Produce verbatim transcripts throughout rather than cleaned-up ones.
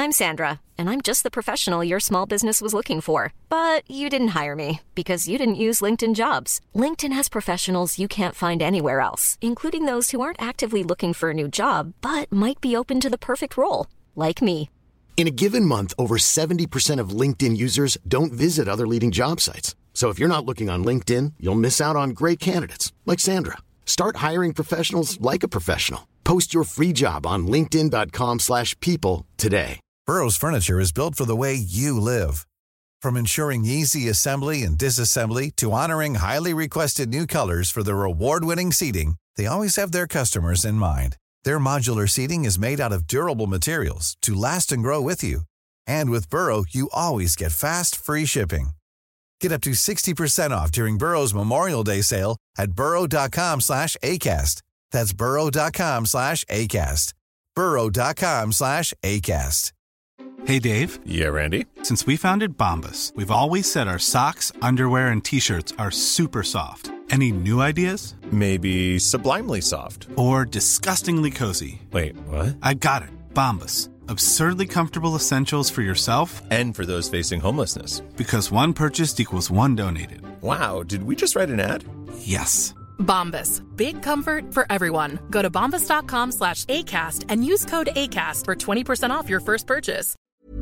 I'm Sandra, and I'm just the professional your small business was looking for. But you didn't hire me because you didn't use LinkedIn Jobs. LinkedIn has professionals you can't find anywhere else, including those who aren't actively looking for a new job, but might be open to the perfect role, like me. In a given month, over seventy percent of LinkedIn users don't visit other leading job sites. So if you're not looking on LinkedIn, you'll miss out on great candidates like Sandra. Start hiring professionals like a professional. Post your free job on linkedin.com slash people today. Burrow's furniture is built for the way you live. From ensuring easy assembly and disassembly to honoring highly requested new colors for their award-winning seating, they always have their customers in mind. Their modular seating is made out of durable materials to last and grow with you. And with Burrow, you always get fast, free shipping. Get up to sixty percent off during Burrow's Memorial Day sale at burrow.com slash ACAST. That's burrow.com slash ACAST. burrow.com slash ACAST. Hey, Dave. Yeah, Randy. Since we founded Bombas, we've always said our socks, underwear, and T-shirts are super soft. Any new ideas? Maybe sublimely soft. Or disgustingly cozy. Wait, what? I got it. Bombas. Absurdly comfortable essentials for yourself and for those facing homelessness. Because one purchased equals one donated. Wow, did we just write an ad? Yes. Bombas. Big comfort for everyone. Go to bombas.com slash ACAST and use code ACAST for twenty percent off your first purchase.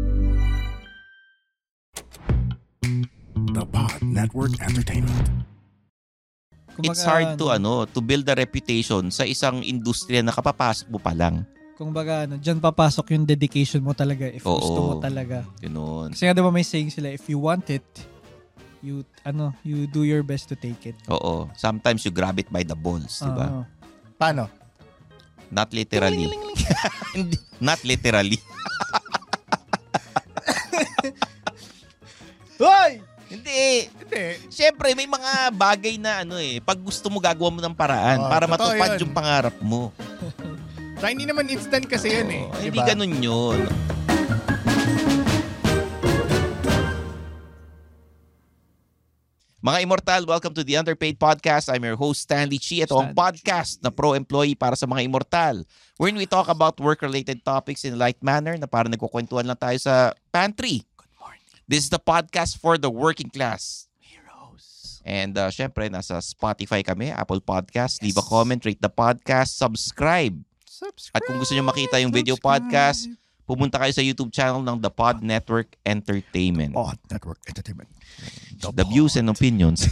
The Pod Network Entertainment. It's hard to ano to build a reputation sa isang industriya na kapapasok mo pa lang. Kung baga, ano, dyan papasok yung dedication mo talaga if Oo, gusto mo talaga. Ganun. Kasi nga diba may saying sila, if you want it, you ano, you do your best to take it. Oo. Sometimes you grab it by the balls, di ba? Uh, Paano? Not literally. Not literally. Hoy! Hindi. Hindi. Siyempre, may mga bagay na ano eh, pag gusto mo gagawa mo ng paraan oh, para matupad yun. yung pangarap mo. So, hindi naman instant kasi yun eh. Oh, diba? Hindi ganun yun. Mga Immortal, welcome to the Underpaid Podcast. I'm your host, Stanley Chi. Ito ang podcast na pro-employee para sa mga Immortal, wherein we talk about work-related topics in a light manner na parang nagkukwentuhan lang tayo sa pantry. Good morning. This is the podcast for the working class. Heroes. And uh, syempre, nasa Spotify kami, Apple Podcast. Yes. Leave a comment, rate the podcast, subscribe. Subscribe. At kung gusto nyo makita yung video subscribe. podcast, pumunta kayo sa YouTube channel ng The Pod Network Entertainment. Pod Network Entertainment. The, the views and opinions.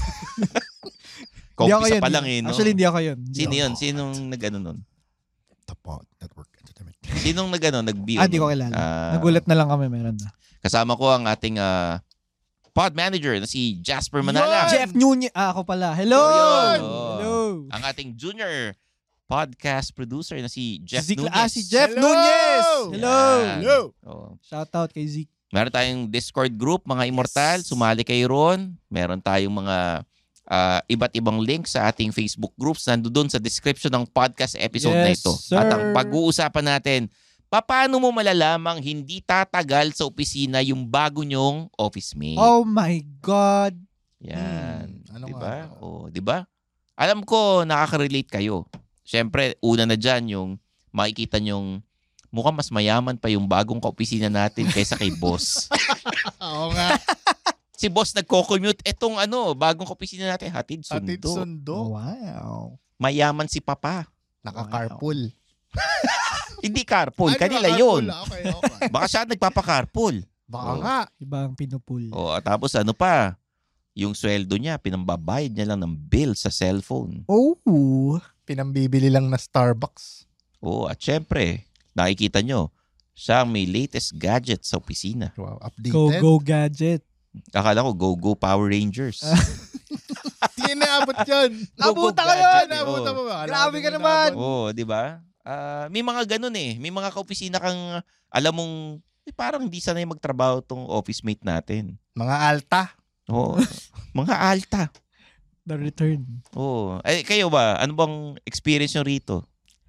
Kaumpisa pa lang eh, no? Actually, hindi ako yun. Hindi Sino ako. yun? Sinong nag-ano nun? The Pod Network Entertainment. Sinong nag-ano? Nag-view? Ah, di ko kilala. Uh, Nagulat na lang kami, meron na. Kasama ko ang ating uh, pod manager na si Jasper Manala. Jeff Nunez. Ah, ako pala. Hello! Yun. Hello! Ang ating junior podcast producer na si Jeff Zeke, Nunez. Ah, si Jeff Hello! Nunez! Hello! Hello! Oh. Shout out kay Zeke. Meron tayong Discord group, mga Immortal. Sumali kayo ron. Meron tayong mga uh, iba't ibang links sa ating Facebook groups. Nandoon sa description ng podcast episode yes, na ito. Sir. At ang pag-uusapan natin, paano mo malalamang hindi tatagal sa opisina yung bago nyong office mate? Oh my God! Yan. Hmm, ano diba? nga? Oh, diba? Alam ko, nakaka-relate kayo. Siyempre, una na dyan yung makikita nyong mukhang mas mayaman pa yung bagong kaopisina natin kaysa kay boss. Oo nga. Si boss nagko-commute. Etong ano, bagong kaopisina natin, hatid sundo. Hatid sundo. Wow. Mayaman si papa. Naka-carpool. Hindi carpool, Ay, kanila naka-carpool. yun. Okay, okay. Baka siya nagpapa-carpool. Baka Oh. nga. Ibang pinupul. O, at tapos ano pa, yung sweldo niya, pinambabayad niya lang ng bill sa cellphone. Oh! Pinambibili lang na Starbucks. O, at syempre, nakikita nyo, siya ang may latest gadget sa opisina. Wow, updated. Go, go gadget. Akala ko, go, go Power Rangers. Hindi na abot yun. Go, go Nabuta ka gadget, yun! eh, Nabuta oh. mo ba? Grabe ka Alam mo naman. nabot. Oo, di ba? Uh, may mga ganun eh. May mga kaopisina kang, alam mong, eh, parang hindi sanay magtrabaho tong office mate natin. Mga alta. Oo. Mga alta. The return. Oo. Eh, kayo ba? Ano bang experience nyo rito?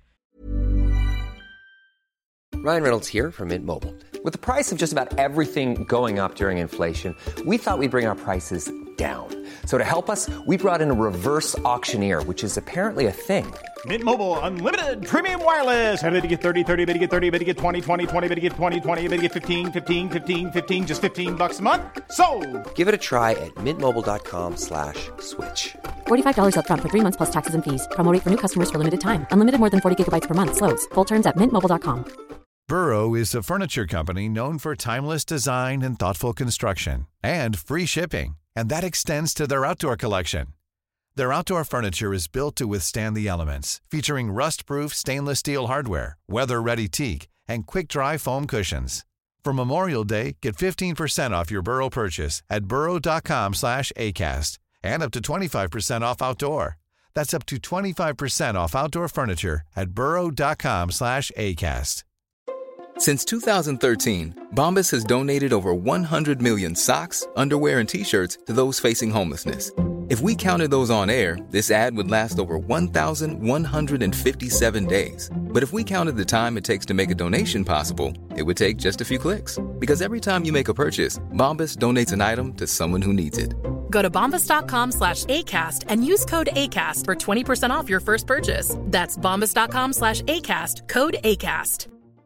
Ryan Reynolds here from Mint Mobile. With the price of just about everything going up during inflation, we thought we'd bring our prices down. So to help us, we brought in a reverse auctioneer, which is apparently a thing. Mint Mobile Unlimited Premium Wireless. How to get thirty, thirty, how to get thirty, how to get twenty, twenty, twenty, how to get twenty, twenty, how to get fifteen, fifteen, fifteen, fifteen, just fifteen bucks a month? Sold! Give it a try at mintmobile.com slash switch. forty-five dollars up front for three months plus taxes and fees. Promo rate for new customers for limited time. Unlimited more than forty gigabytes per month. Slows full terms at mint mobile dot com. Burrow is a furniture company known for timeless design and thoughtful construction and free shipping, and that extends to their outdoor collection. Their outdoor furniture is built to withstand the elements, featuring rust-proof stainless steel hardware, weather-ready teak, and quick-dry foam cushions. For Memorial Day, get fifteen percent off your Burrow purchase at burrow.com slash ACAST and up to twenty-five percent off outdoor. That's up to twenty-five percent off outdoor furniture at burrow.com slash ACAST. Since two thousand thirteen, Bombas has donated over one hundred million socks, underwear, and T-shirts to those facing homelessness. If we counted those on air, this ad would last over one thousand one hundred fifty-seven days. But if we counted the time it takes to make a donation possible, it would take just a few clicks. Because every time you make a purchase, Bombas donates an item to someone who needs it. Go to bombas.com slash ACAST and use code ACAST for twenty percent off your first purchase. That's bombas.com slash ACAST, code ACAST.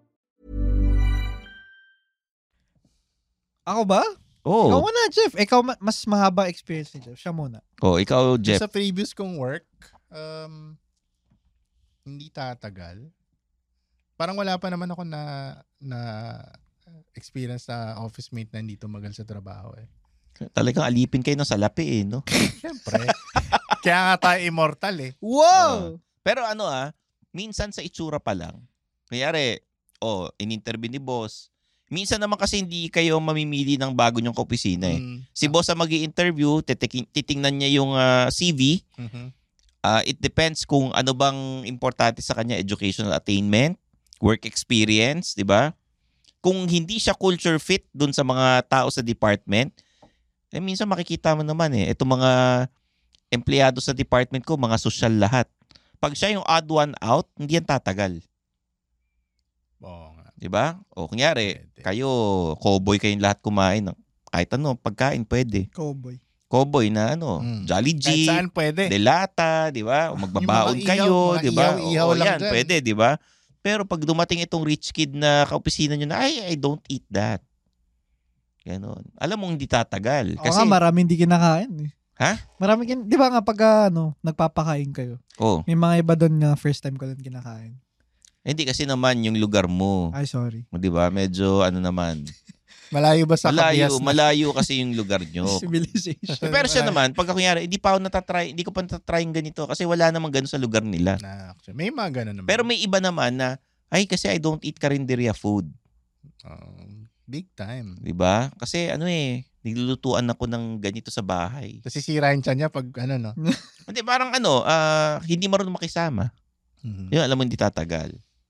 Ako ba? Oh. Ikaw muna, Jeff. Ikaw ma- mas mahaba experience ni Jeff. Siya muna. Oh, ikaw, Jeff. Sa previous kong work, um, hindi tatagal. Parang wala pa naman ako na na experience na office mate na hindi tumagal sa trabaho eh. Talagang alipin kayo ng salapi eh, no? Siyempre. Kaya nga tayo immortal eh. Wow! Uh, pero ano ah, minsan sa itsura pa lang. Kayari, oh, in-interview ni boss. Minsan naman kasi hindi kayo mamimili ng bago nyong kaopisina eh. Mm. Si boss ang magi-interview, titing- titingnan niya yung uh, C V. Mm-hmm. Uh, it depends kung ano bang importante sa kanya, educational attainment, work experience, di ba? Kung hindi siya culture fit dun sa mga tao sa department, eh minsan makikita mo naman eh, itong mga empleyado sa department ko, mga social lahat. Pag siya yung odd one out, hindi yan tatagal. Oo nga. Diba? O kunyari, pwede. Kayo, cowboy kayong lahat kumain. Kahit ano, pagkain pwede. Cowboy. Cowboy na ano, mm. Jolly G, kahit saan pwede. Delata, di ba? O magbabaon kayo, di ba? Ihaw, o yan, dyan. Pwede, di ba? Pero pag dumating itong rich kid na kaopisina nyo na, ay, I don't eat that. Ganon. Alam mong hindi tatagal. Kasi, o nga, marami hindi kinakain eh. Ha? Marami kin, di ba nga pag ano, nagpapakain kayo? Oh. May mga iba doon na first time ko lang kinakain. Hindi kasi naman yung lugar mo. Ay, sorry. Di ba? Medyo ano naman. Malayo ba sa malayo, kabias na? Malayo kasi yung lugar nyo. Civilization. Pero siya naman, pagka kunyari, hindi pa ako natatry, hindi ko pa natatry yung ganito kasi wala namang ganun sa lugar nila. Nah, may mga ganun naman. Pero may iba naman na, ay kasi I don't eat karinderya food. Um, big time. Diba? Kasi ano eh, niglulutuan ako ng ganito sa bahay. Tapos sisirain siya niya pag ano no? Hindi, parang ano, uh, hindi marunong makisama. Mm-hmm. Yun, alam mo, hindi tatagal.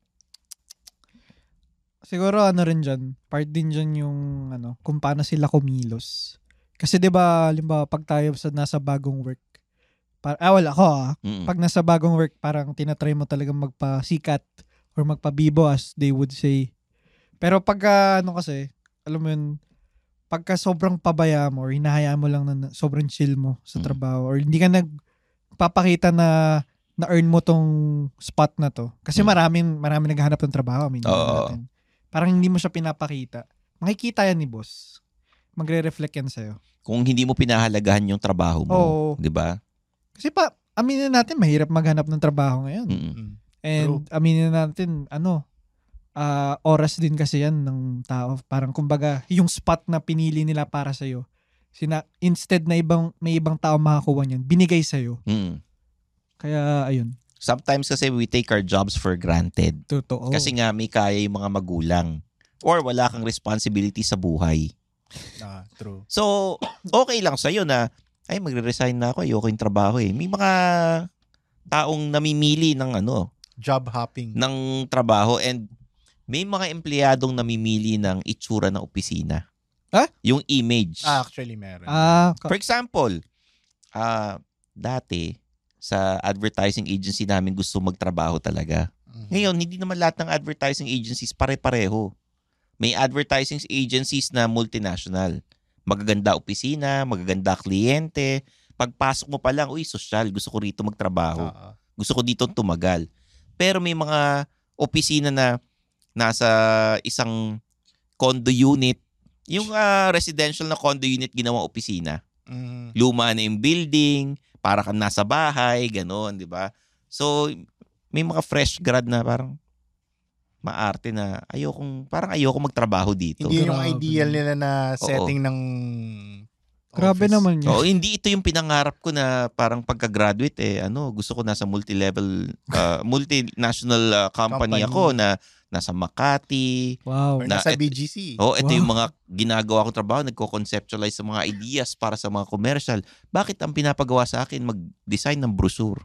Siguro ano rin dyan, part din dyan yung ano, kung paano sila kumilos. Kasi diba, limbawa, pag tayo sa nasa bagong work, para, ah, wala ako ah, mm-hmm. pag nasa bagong work, parang tinatry mo talagang magpasikat or magpabibo as they would say. Pero pag uh, ano kasi, alam mo yun, pagka sobrang pabaya mo or hinahayaan mo lang na sobrang chill mo sa mm-hmm. trabaho or hindi ka nagpapakita na na-earn mo tong spot na to. Kasi mm-hmm. maraming, maraming naghahanap ng trabaho. I mean, natin. Parang hindi mo siya pinapakita. Makikita yan ni boss. Magre-reflect yan sa'yo. Kung hindi mo pinahalagahan yung trabaho mo. Oo. Di ba? Kasi pa, aminin natin, mahirap maghanap ng trabaho ngayon. Mm-hmm. And True. aminin natin, ano, uh, oras din kasi yan ng tao. Parang kumbaga, yung spot na pinili nila para sa'yo, sina, instead na ibang, may ibang tao makakuha niyan, binigay sa'yo. Mm-hmm. Kaya, ayun. Sometimes kasi we take our jobs for granted. Totoo. Kasi nga may kaya yung mga magulang. Or wala kang responsibility sa buhay. Ah, true. So, okay lang sa'yo na, ay, magre-resign na ako, ayoko yung trabaho eh. May mga taong namimili ng ano, job hopping. Ng trabaho and may mga empleyadong namimili ng itsura ng opisina. Ha? Yung image. Ah, actually meron. Ah, for example, uh, dati, sa advertising agency namin gusto magtrabaho talaga. Mm-hmm. Ngayon, hindi naman lahat ng advertising agencies pare-pareho. May advertising agencies na multinational. magaganda opisina, magaganda kliyente. Pagpasok mo pa lang, uy, sosyal, gusto ko rito magtrabaho. Uh-huh. Gusto ko dito tumagal. Pero may mga opisina na nasa isang condo unit, yung uh, residential na condo unit ginawang opisina. Mm. Luma na yung building, para kang nasa bahay, gano'n, di ba? So, may mga fresh grad na parang maarte na ayokong, parang ayokong magtrabaho dito. Hindi yung ideal nila na setting Oo. ng Grabe office. naman yun. Oo, hindi ito yung pinangarap ko na parang pagka-graduate eh, ano, gusto ko nasa multi-level, uh, multinational uh, company, company ako na nasa Makati. Wow. Or nasa B G C. Oh, ito wow. yung mga ginagawa kong trabaho, nagko-conceptualize sa mga ideas para sa mga commercial. Bakit ang pinapagawa sa akin mag-design ng brochure?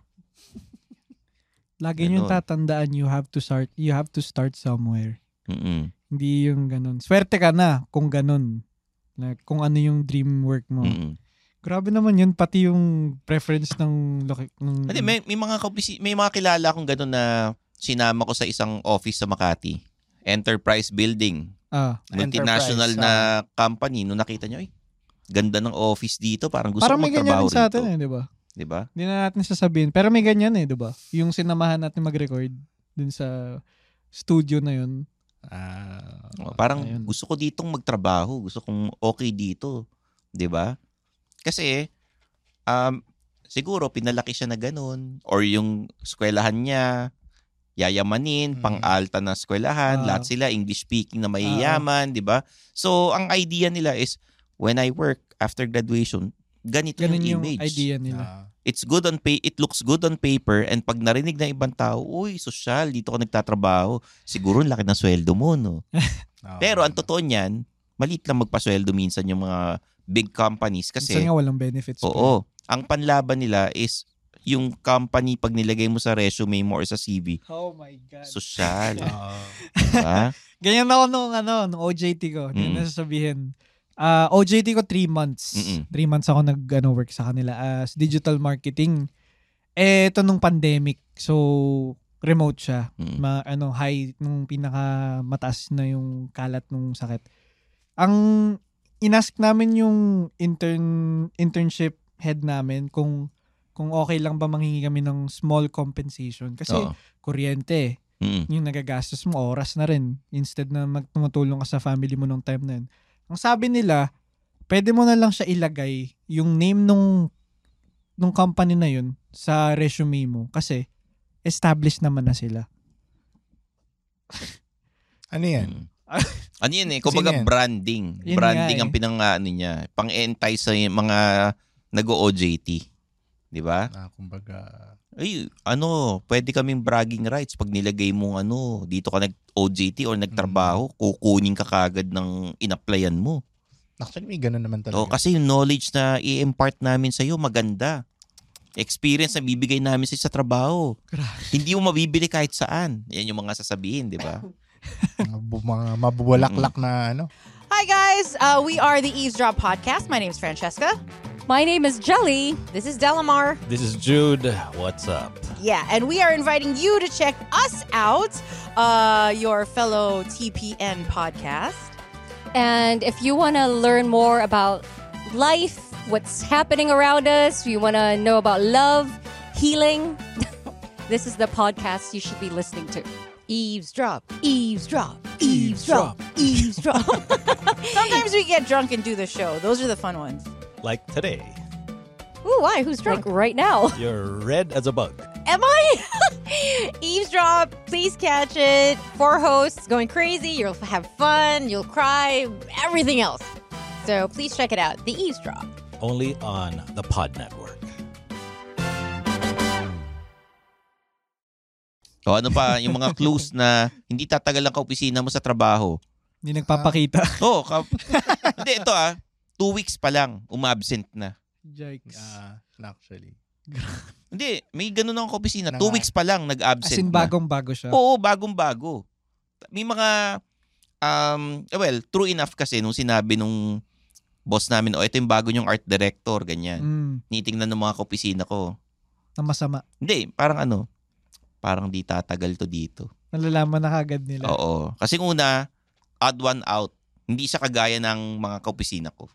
Lagi niyong tatandaan, you have to start you have to start somewhere. Mm-mm. Hindi yung ganun. Swerte ka na kung ganun. Like, kung ano yung dream work mo. Mm-mm. Grabe naman yun, pati yung preference ng... ng Hindi, may, may, mga kapisi, may mga kilala akong ganun na sinama ko sa isang office sa Makati. Enterprise Building. Ah, multinational na company. Nung nakita nyo, ay, ganda ng office dito. Parang gusto parang ko magtrabaho rito. Parang may ganyan sa atin eh, di ba? Di ba? Hindi na natin sasabihin. Pero may ganyan eh, di ba? Yung sinamahan natin mag-record dun sa studio na yun. Ah, uh, parang ayun. Gusto ko ditong magtrabaho. Gusto kong okay dito. Di ba? Kasi, um, siguro pinalaki siya na ganun. Or yung eskwelahan niya, yayamanin, hmm. pang-alta na eskwelahan. Uh, lahat sila English-speaking na mayayaman. Uh, di ba? So, ang idea nila is, when I work after graduation, ganito ganun yung image. Yung idea nila. Uh, It's good on pay, it looks good on paper, and pag narinig ng ibang tao, uy, sosyal, dito ka nagtatrabaho, siguro laki ng sweldo mo, no? oh, Pero ang totoo niyan, maliit lang magpasweldo minsan yung mga big companies kasi minsan nga walang benefits. Oo. Pa. Ang panlaban nila is yung company pag nilagay mo sa resume mo or sa C V. Oh my God. Sosyal. uh, diba? Ganyan ako nung, ano, nung O J T ko. Hindi mm. nasasabihin. Uh, O J T ko three months. Mm-mm. Three months ako nag-work sa kanila as digital marketing. Eh, ito nung pandemic. So, remote siya. Mm. Ma, ano, high, nung pinaka mataas na yung kalat nung sakit. Ang inask namin yung intern internship head namin kung kung okay lang ba manghingi kami ng small compensation. Kasi, oh. kuryente. Mm. Yung nagagastos mo, oras na rin. Instead na magtumutulong ka sa family mo nung time na yun. Ang sabi nila, pwede mo na lang siya ilagay yung name nung nung company na yun sa resume mo kasi established naman na sila. Ano yan? Ano yan eh? Kumbaga branding. Yun branding ang eh. pinang-ano niya. Pang-entice sa mga nag-O J T. Di ba? Ah, kumbaga... Ay, ano, pwede kaming bragging rights pag nilagay mong ano, dito ka nag-O J T or nagtrabaho, mm. kukunin ka kagad ng in-applyan mo. Actually, may ganun naman talaga. O, kasi yung knowledge na i-impart namin sa'yo, maganda. Experience na bibigay namin sa'yo sa trabaho. Hindi mo mabibili kahit saan. Yan yung mga sasabihin, di ba? Mga mabubulaklak na ano. Hi guys, uh, we are the Eavesdrop Podcast. My name is Francesca. My name is Jelly. This is Delamar. This is Jude. What's up? Yeah, and we are inviting you to check us out, uh, your fellow T P N podcast. And if you want to learn more about life, what's happening around us, you want to know about love, healing, this is the podcast you should be listening to. Eavesdrop, eavesdrop, eavesdrop, eavesdrop. Sometimes we get drunk and do the show. Those are the fun ones. Like today. Ooh, why? Who's drunk? Like right now. You're red as a bug. Am I? Eavesdrop, please catch it. Four hosts going crazy. You'll have fun. You'll cry. Everything else. So please check it out. The Eavesdrop. Only on the Pod Network. O ano pa, yung mga clues na hindi tatagal ang kaopisina mo sa trabaho. Hindi nagpapakita. Oo. Uh, ka- hindi, ito ah. Two weeks pa lang, umabsent na. Yikes. Uh, actually. Hindi, may ganun akong kaopisina. Two weeks pa lang, nag-absent na. As in bagong-bago siya? Oo, bagong-bago. May mga, um, well, true enough kasi nung sinabi nung boss namin, oh, ito yung bago yung art director, ganyan. Mm. Nitingnan ng mga kaopisina ko. Na masama. Hindi, parang ano, parang di tatagal to dito. Nalalaman na kagad nila. Oo. Kasi una, odd one out. Hindi siya kagaya ng mga kaopisina ko.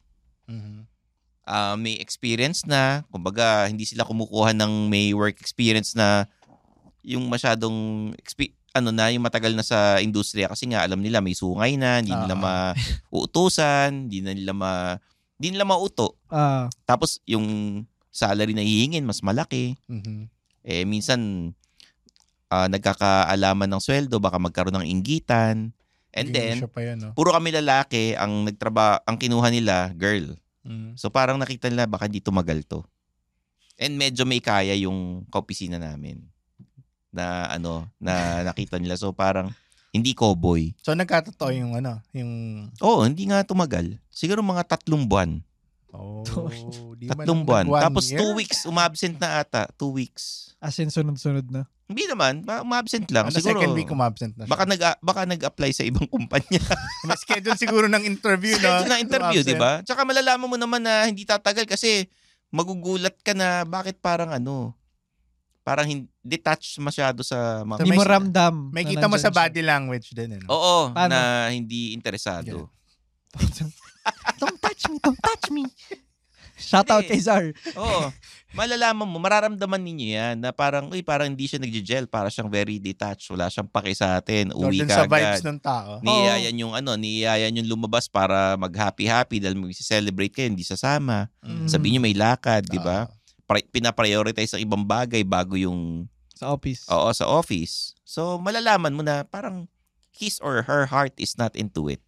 Mm-hmm. Uh, may experience na, kumbaga hindi sila kumukuha ng may work experience na yung masyadong exp- ano na, yung matagal na sa industriya kasi nga alam nila may sungay na, hindi nila Ah. mauutusan, hindi na nila ma hindi nila mauto. Ah. Tapos yung salary na hihingin mas malaki. Mm-hmm. Eh minsan uh, nagkakaalaman ng sweldo, baka magkaroon ng inggitan. And Hindi then siya pa yan, no? puro kami lalaki ang nagtraba ang kinuha nila, girl. Mm. So parang nakita nila baka di tumagal to. And medyo may kaya yung kaopisina namin na ano, na nakita nila. So parang hindi cowboy. So nagkatotoo yung ano, yung... Oo, hindi nga tumagal. Siguro mga tatlong buwan. Oh, di tatlong buwan. man one Tapos year? two weeks, umabsent na ata. Two weeks. As in, sunod-sunod na. Hindi naman, ba- umabsent lang. Ano, Siguro, second week umabsent na siya. Baka, nag, baka nag-apply sa ibang kumpanya. May schedule siguro ng interview, no? Schedule ng interview, di ba? Tsaka malalaman mo naman na hindi tatagal kasi magugulat ka na bakit parang ano, parang hindi detached masyado sa mga... Hindi mo ramdam. May na kita mo sa nandyan siya. body language din, eh, no? Oo, Paano? na hindi interesado. Don't touch me, don't touch me. Shout out kay Zar. Oo. Malalaman mo, mararamdaman ninyo yan na parang, uy, parang hindi siya nag-gel, para siyang very detached, wala siyang pake sa atin, So, uwi dun ka sa vibes agad. ng tao. Niyayan yung ano, niyayan yung lumabas para mag-happy-happy dahil mag-celebrate kayo, hindi sasama. Mm. Sabihin nyo may lakad, di ba? Pri- pinaprioritize ang ibang bagay bago yung... Sa office. Oo, sa office. So, malalaman mo na parang his or her heart is not into it.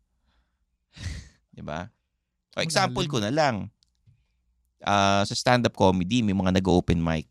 Di ba? O, example ko na lang. Uh, sa stand-up comedy, may mga nag-open mic.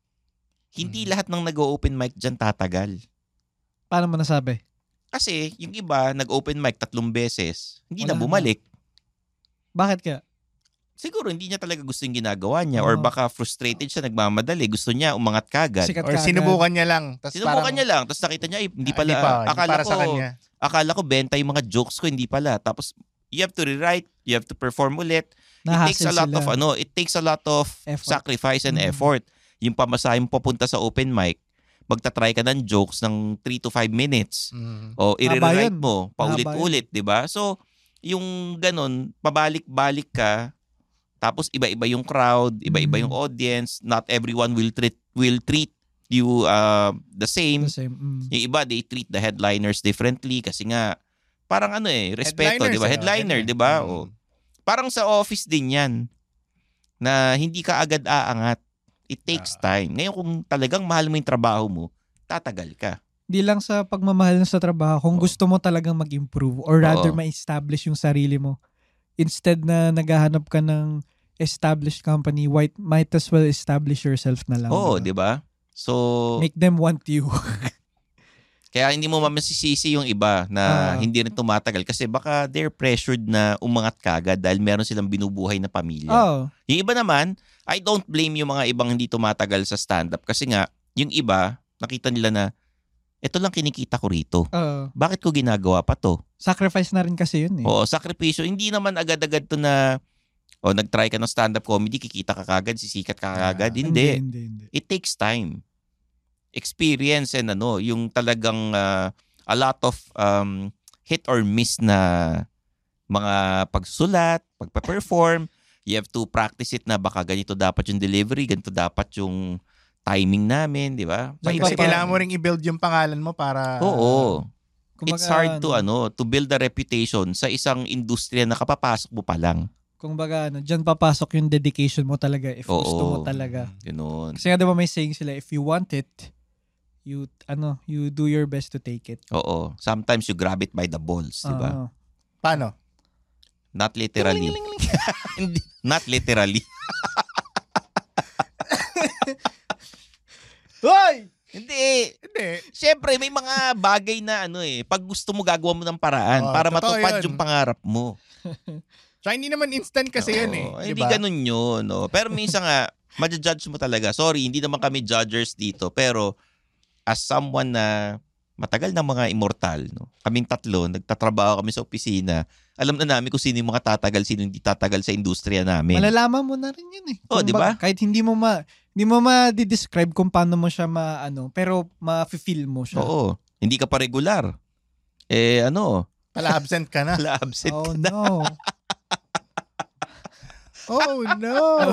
Hindi lahat ng nag-open mic dyan tatagal. Paano mo nasabi? Kasi yung iba, nag-open mic tatlong beses, hindi Wala na bumalik. Bakit kaya? Siguro hindi niya talaga gusto yung ginagawa niya or baka frustrated siya, nagmamadali. Gusto niya umangat kagad. Sikat Or kagad. sinubukan niya lang. Tas Sinubukan parang- niya lang. Tapos nakita niya, eh, hindi Ah, pala. hindi pa, hindi akala para ko, sa kanya. akala ko benta yung mga jokes ko, hindi pala. Tapos you have to rewrite, you have to perform ulit. It takes a Nahassle lot sila. of ano, it takes a lot of Effort. sacrifice and Mm. effort. Yung pamasahe mo papunta sa open mic, magta-try ka ng jokes ng three to five minutes. Mm. O Haba i-rewrite yun. mo, paulit-ulit, 'di ba? So, yung ganun, pabalik-balik ka, tapos iba-iba yung crowd, iba-iba yung audience, not everyone will treat will treat you uh, the same. The same. Mm. Yung iba, they treat the headliners differently kasi nga parang ano eh, respeto, Headliners, 'di ba? eh, Headliner, headliner. 'di ba? Mm. O, parang sa office din 'yan na hindi ka agad aangat. It takes time. Ngayon kung talagang mahal mo yung trabaho mo, tatagal ka. Di lang sa pagmamahal sa trabaho, kung gusto mo talagang mag-improve or rather Oo. ma-establish yung sarili mo, instead na naghahanap ka ng established company, white, might as well establish yourself na lang. Oo, diba? 'di ba? So Make them want you. kaya hindi mo mamasisisi yung iba na Ah. hindi rin tumatagal kasi baka they're pressured na umangat kagad dahil meron silang binubuhay na pamilya. Oo. Yung iba naman, I don't blame yung mga ibang hindi tumatagal sa stand-up kasi nga, yung iba, nakita nila na, ito lang kinikita ko rito. Oo. Bakit ko ginagawa pa to? Sacrifice na rin kasi yun eh. Oo, sakripisyo. Hindi naman agad-agad to na, o nag-try ka ng stand-up comedy, kikita ka kagad, sisikat ka kagad. hindi. Hindi, hindi. It takes time. Experience and ano, yung talagang uh, a lot of um, hit or miss na mga pagsulat, pagpa-perform. You have to practice it na baka ganito dapat yung delivery, ganito dapat yung timing namin, di ba? Kasi Paiba-iba. kailangan mo ring i-build yung pangalan mo para... Oo. Kumbaga, It's hard to ano, to build a reputation sa isang industriya na kapapasok mo pa lang. Kung baga, ano, dyan papasok yung dedication mo talaga if Oo. gusto mo talaga. Ganoon. Kasi nga diba may saying sila, if you want it, you, ano, you do your best to take it. Oo. Sometimes you grab it by the balls, di ba? Oo. Paano? Not literally. Hindi, Not literally. Hoy! Hindi. Hindi. Siyempre, may mga bagay na ano eh, pag gusto mo gagawa mo ng paraan Oo, para totoo matupad yun. yung pangarap mo. Tsaka hindi naman instant kasi Oo, yan eh. Hindi Diba? ganun yun. No? Pero minsan nga, ma-judge mo talaga. Sorry, hindi naman kami judgers dito. Pero as someone na matagal na mga immortal, no? Kaming tatlo, nagtatrabaho kami sa opisina, alam na namin kung sino yung mga tatagal, sino hindi tatagal sa industriya namin. Malalaman mo na rin yun eh. Oh, Kung di ba? ba- Kahit hindi mo ma hindi mo ma-describe kung paano mo siya maano, pero ma-feel mo siya. Oo. Hindi ka pa regular. Eh ano, Pala absent ka na. Pala absent Oh ka na. no. Oh, no!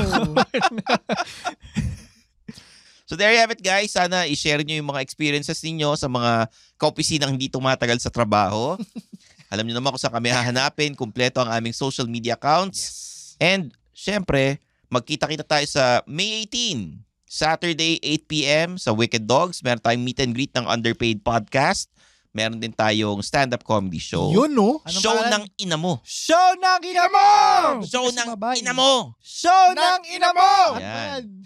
So there you have it, guys. Sana i-share nyo yung mga experiences ninyo sa mga kaopisinang hindi tumatagal sa trabaho. Alam nyo naman kung saan kami hahanapin. Kumpleto ang aming social media accounts. Yes. And, syempre, magkita-kita tayo sa May eighteenth, Saturday, eight p.m. sa Wicked Dogs. Meron tayong meet and greet ng Underpaid Podcast. Meron din tayong stand-up comedy show. Yun, no? Show ng ina mo. Show ng ina mo! Show ng ina mo! Show ng ina mo! Yan.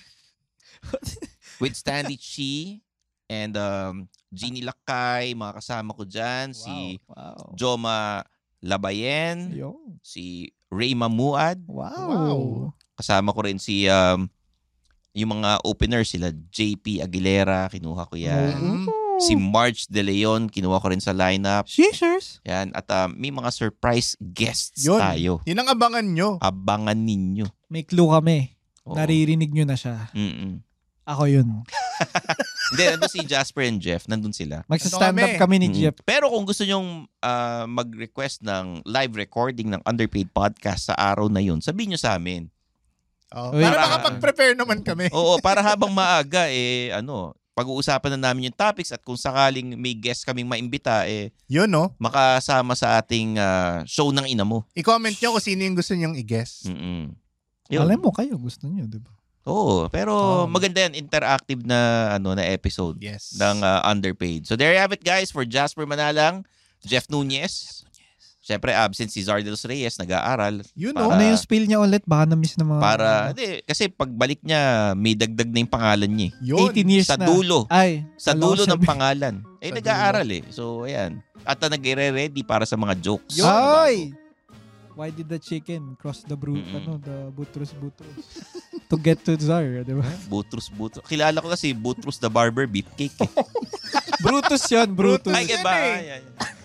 With Stanley Chi and um, Jeannie Lakay, mga kasama ko dyan. Wow. Si wow. Joma Labayen. Yo. Si Ray Mamuad. Wow. wow. Kasama ko rin si um, yung mga openers, sila J P Aguilera, kinuha ko yan. Mm-hmm. Si March De Leon, kinuha ko rin sa lineup. Scissors. Yan. At um, may mga surprise guests Yun. tayo. Yun ang abangan nyo. Abangan ninyo. May clue kami. Oo. Naririnig nyo na siya. Mm-mm. Ako yun. Hindi, nandun si Jasper and Jeff. Nandun sila. Magsa-stand up kami ni Jeff. Mm-hmm. Pero kung gusto nyong uh, mag-request ng live recording ng Underpaid Podcast sa araw na yun, sabihin nyo sa amin. Oh, para, para makapag-prepare naman kami. Oo, para habang maaga, eh, ano, pag-uusapan na namin yung topics at kung sakaling may guest kaming maimbita, eh, yun, no? Makasama sa ating uh, show ng ina mo. I-comment nyo kung sino yung gusto nyong i-guest. Mm-mm. Alam mo kayo, gusto nyo, di ba? Oo, pero um, maganda yan, interactive na ano na episode yes. ng uh, Underpaid. So there you have it, guys, for Jasper Manalang, Jeff Nunez. Siyempre, absent si Zardelos Reyes, nag-aaral. You know. Ano yung spill niya ulit? Baka na-miss na mga... Para, hindi, kasi pagbalik niya, may dagdag na yung pangalan niya. Yun. eighteen years sa na. dulo. Ay. Sa dulo ng pangalan. Eh, sa nag-aaral eh. So, ayan. At uh, nag-re-ready para sa mga jokes. Ay! Why did the chicken cross the brute, ano, the Butrus Butrus? To get to Tsar, di ba? Butrus Butrus. Kilala ko kasi Butrus the Barber Beefcake eh. Brutus yun, Brutus. Ay, iba. Ay, ay.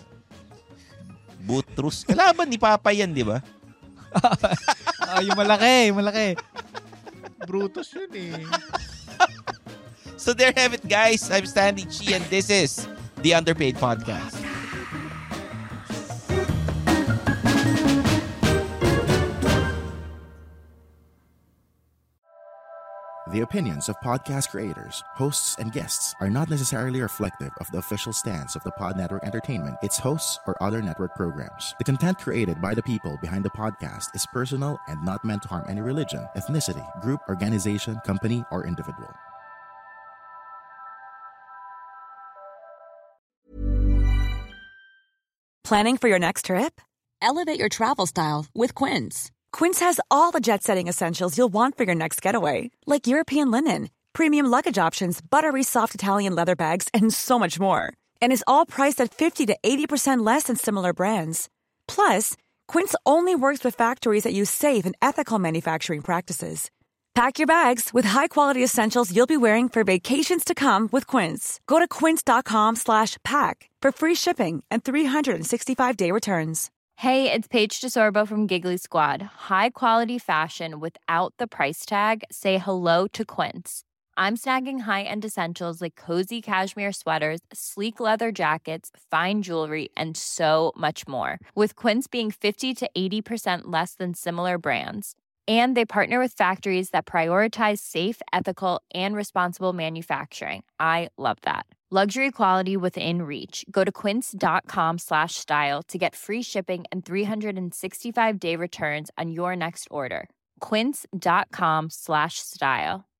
Butrus. Kalaban ni Papa yan, di ba? Ah, yung malaki, yung malaki. Brutus yun eh. So there have it, guys. I'm Stanley Chi and this is the Underpaid Podcast. The opinions of podcast creators, hosts, and guests are not necessarily reflective of the official stance of the Pod Network Entertainment, its hosts, or other network programs. The content created by the people behind the podcast is personal and not meant to harm any religion, ethnicity, group, organization, company, or individual. Planning for your next trip? Elevate your travel style with Quince. Quince has all the jet-setting essentials you'll want for your next getaway, like European linen, premium luggage options, buttery soft Italian leather bags, and so much more. And is all priced at fifty to eighty percent less than similar brands. Plus, Quince only works with factories that use safe and ethical manufacturing practices. Pack your bags with high-quality essentials you'll be wearing for vacations to come with Quince. Go to quince.com slash pack for free shipping and three sixty-five day returns. Hey, it's Paige DeSorbo from Giggly Squad. High quality fashion without the price tag. Say hello to Quince. I'm snagging high-end essentials like cozy cashmere sweaters, sleek leather jackets, fine jewelry, and so much more. With Quince being fifty to eighty percent less than similar brands. And they partner with factories that prioritize safe, ethical, and responsible manufacturing. I love that. Luxury quality within reach. Go to quince.com slash style to get free shipping and three sixty-five day returns on your next order. Quince.com slash style.